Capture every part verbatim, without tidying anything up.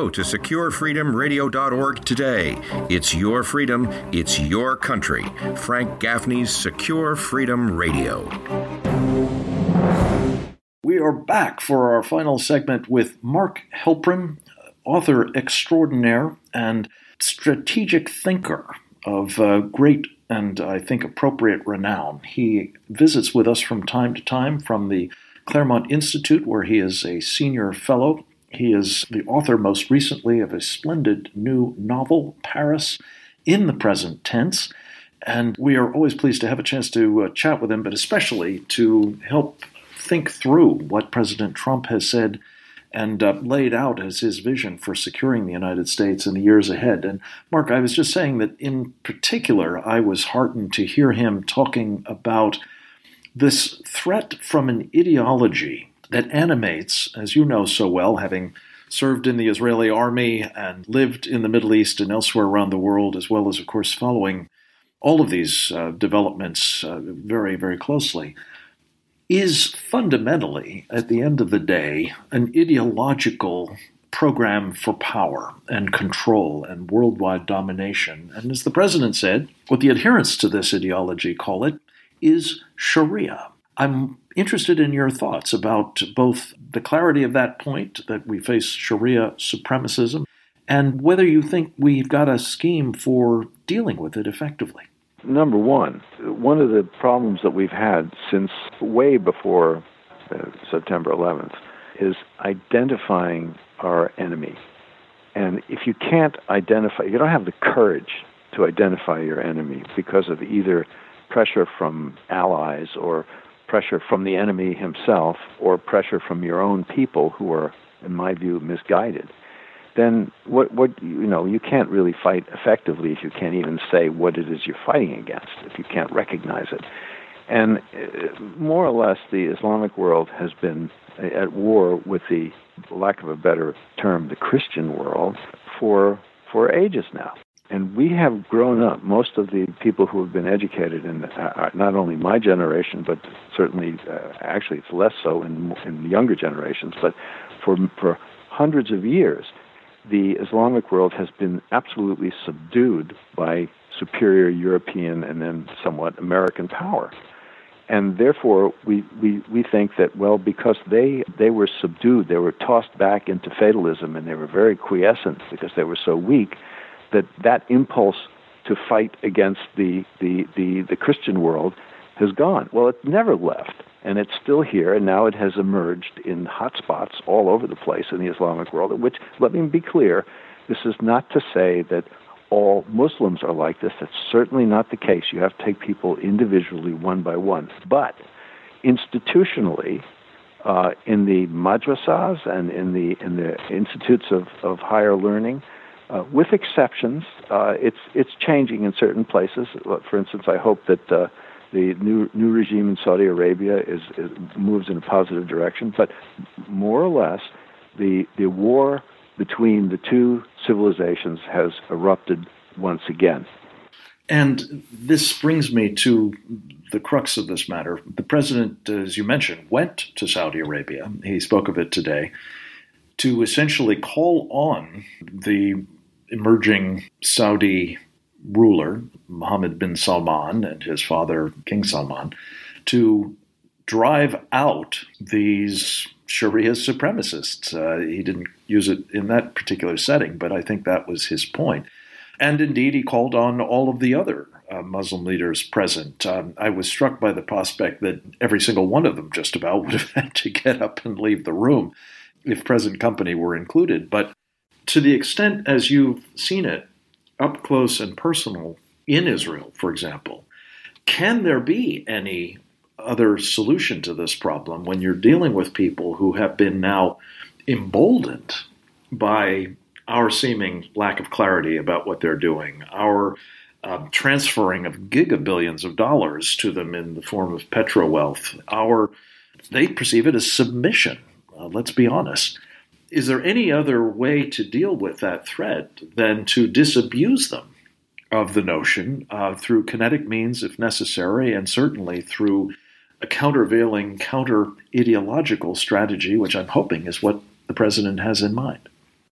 Go to secure freedom radio dot org today. It's your freedom. It's your country. Frank Gaffney's Secure Freedom Radio. We are back for our final segment with Mark Halperin, author extraordinaire and strategic thinker of uh, great and, I think, appropriate renown. He visits with us from time to time from the Claremont Institute, where he is a senior fellow. He is the author, most recently, of a splendid new novel, Paris, in the present tense. And we are always pleased to have a chance to uh, chat with him, but especially to help think through what President Trump has said and uh, laid out as his vision for securing the United States in the years ahead. And Mark, I was just saying that in particular, I was heartened to hear him talking about this threat from an ideology that animates, as you know so well, having served in the Israeli army and lived in the Middle East and elsewhere around the world, as well as, of course, following all of these uh, developments uh, very, very closely, is fundamentally, at the end of the day, an ideological program for power and control and worldwide domination. And as the president said, what the adherents to this ideology call it is Sharia. I'm interested in your thoughts about both the clarity of that point, that we face Sharia supremacism, and whether you think we've got a scheme for dealing with it effectively. Number one, one of the problems that we've had since way before uh, September eleventh is identifying our enemy. And if you can't identify, you don't have the courage to identify your enemy because of either pressure from allies or pressure from the enemy himself or pressure from your own people who are, in my view, misguided, then what, what you know, you can't really fight effectively if you can't even say what it is you're fighting against, if you can't recognize it. And uh, more or less, the Islamic world has been at war with the, lack of a better term, the Christian world for for ages now. And we have grown up, most of the people who have been educated in uh, not only my generation, but certainly, uh, actually it's less so in, in younger generations, but for for hundreds of years, the Islamic world has been absolutely subdued by superior European and then somewhat American power. And therefore, we, we, we think that, well, because they, they were subdued, they were tossed back into fatalism, and they were very quiescent because they were so weak, that that impulse to fight against the, the, the, the Christian world has gone. Well, it never left. And it's still here, and now it has emerged in hotspots all over the place in the Islamic world, which, let me be clear, this is not to say that all Muslims are like this. That's certainly not the case. You have to take people individually, one by one. But institutionally, uh, in the madrasas and in the in the institutes of, of higher learning, uh, with exceptions, uh, it's it's changing in certain places. For instance, I hope that uh, the new new regime in Saudi Arabia is, is moves in a positive direction. But more or less, the the war between the two civilizations has erupted once again. And this brings me to the crux of this matter. The president, as you mentioned, went to Saudi Arabia. He spoke of it today to essentially call on the emerging Saudi ruler, Mohammed bin Salman, and his father, King Salman, to drive out these Sharia supremacists. Uh, he didn't use it in that particular setting, but I think that was his point. And indeed, he called on all of the other uh, Muslim leaders present. Um, I was struck by the prospect that every single one of them just about would have had to get up and leave the room if present company were included. But to the extent, as you've seen it, up close and personal in Israel, for example, can there be any other solution to this problem when you're dealing with people who have been now emboldened by our seeming lack of clarity about what they're doing, our um, transferring of gigabillions of dollars to them in the form of petro wealth, our they perceive it as submission. Uh, let's be honest. Is there any other way to deal with that threat than to disabuse them of the notion uh, through kinetic means if necessary, and certainly through a countervailing, counter-ideological strategy, which I'm hoping is what the president has in mind?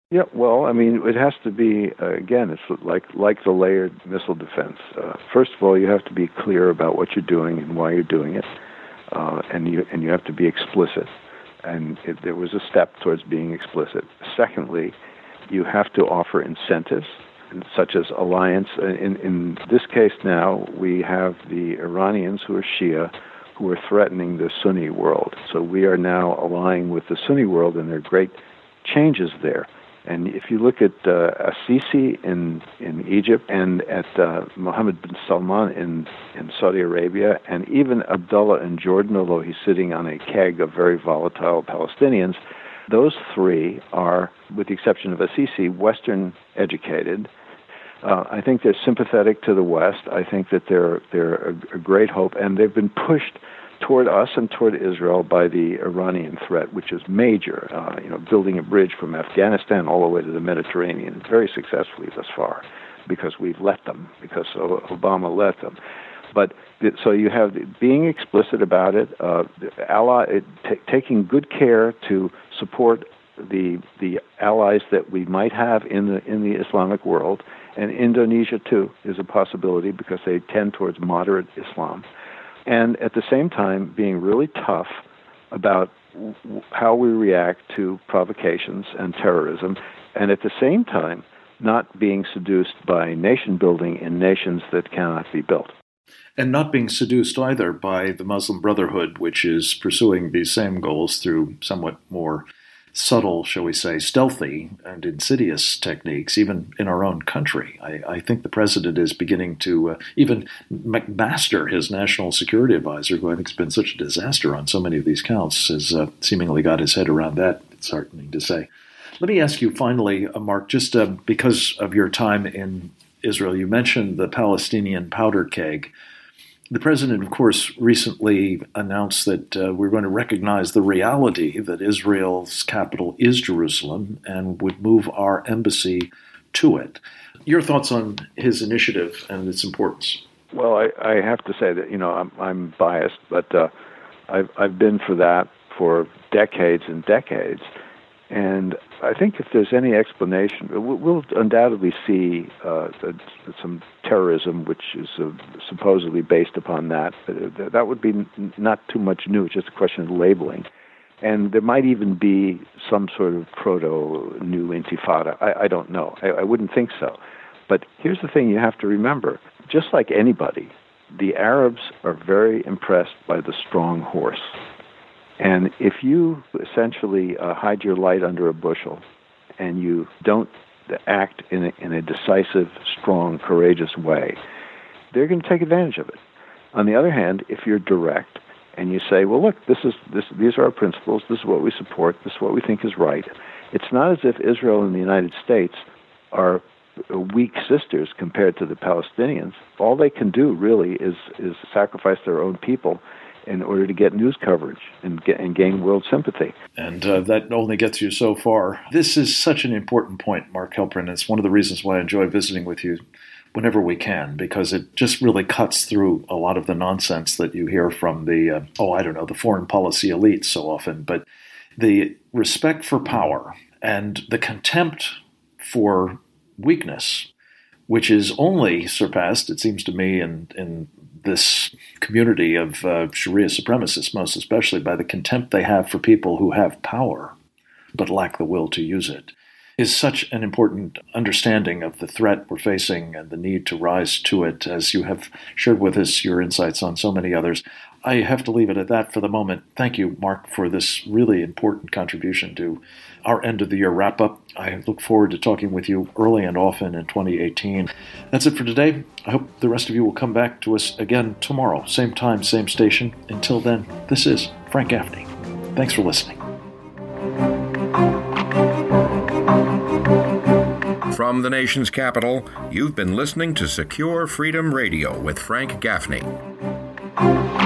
Yeah, well, I mean, it has to be, uh, again, it's like like the layered missile defense. Uh, first of all, you have to be clear about what you're doing and why you're doing it, uh, and you and you have to be explicit. And it, there was a step towards being explicit. Secondly, you have to offer incentives, such as alliance. In, in this case now, we have the Iranians who are Shia, who are threatening the Sunni world. So we are now allying with the Sunni world, and there are great changes there. And if you look at uh, Assisi in, in Egypt and at uh, Mohammed bin Salman in, in Saudi Arabia, and even Abdullah in Jordan, although he's sitting on a keg of very volatile Palestinians, those three are, with the exception of Assisi, Western educated. Uh, I think they're sympathetic to the West. I think that they're, they're a, a great hope, and they've been pushed toward us and toward Israel by the Iranian threat, which is major, uh, you know, building a bridge from Afghanistan all the way to the Mediterranean, very successfully thus far, because we've let them, because Obama let them. But so you have being explicit about it, uh, ally, it, t- taking good care to support the the allies that we might have in the in the Islamic world, and Indonesia too is a possibility because they tend towards moderate Islam. And at the same time, being really tough about w- how we react to provocations and terrorism, and at the same time, not being seduced by nation building in nations that cannot be built. And not being seduced either by the Muslim Brotherhood, which is pursuing these same goals through somewhat more subtle, shall we say, stealthy and insidious techniques, even in our own country. I, I think the president is beginning to, uh, even McMaster, his national security advisor, who I think has been such a disaster on so many of these counts, has uh, seemingly got his head around that, it's heartening to say. Let me ask you finally, uh, Mark, just uh, because of your time in Israel, you mentioned the Palestinian powder keg. The president, of course, recently announced that uh, we're going to recognize the reality that Israel's capital is Jerusalem and would move our embassy to it. Your thoughts on his initiative and its importance? Well, I, I have to say that, you know, I'm, I'm biased, but uh, I've, I've been for that for decades and decades. And I think if there's any explanation, we'll undoubtedly see uh, some terrorism, which is uh, supposedly based upon that. That would be not too much new. It's just a question of labeling. And there might even be some sort of proto-new intifada. I, I don't know. I, I wouldn't think so. But here's the thing you have to remember. Just like anybody, the Arabs are very impressed by the strong horse. And if you essentially uh, hide your light under a bushel and you don't act in a, in a decisive, strong, courageous way, they're going to take advantage of it. On the other hand, if you're direct and you say, well, look, this is this, these are our principles, this is what we support, this is what we think is right, it's not as if Israel and the United States are weak sisters compared to the Palestinians. All they can do, really, is, is sacrifice their own people in order to get news coverage and, get, and gain world sympathy. And uh, that only gets you so far. This is such an important point, Mark Helprin. It's one of the reasons why I enjoy visiting with you whenever we can, because it just really cuts through a lot of the nonsense that you hear from the, uh, oh, I don't know, the foreign policy elite so often. But the respect for power and the contempt for weakness, which is only surpassed, it seems to me, in, in this community of uh, Sharia supremacists, most especially by the contempt they have for people who have power but lack the will to use it, is such an important understanding of the threat we're facing and the need to rise to it, as you have shared with us your insights on so many others. I have to leave it at that for the moment. Thank you, Mark, for this really important contribution to our end of the year wrap-up. I look forward to talking with you early and often in twenty eighteen. That's it for today. I hope the rest of you will come back to us again tomorrow, same time, same station. Until then, this is Frank Gaffney. Thanks for listening. From the nation's capital, you've been listening to Secure Freedom Radio with Frank Gaffney.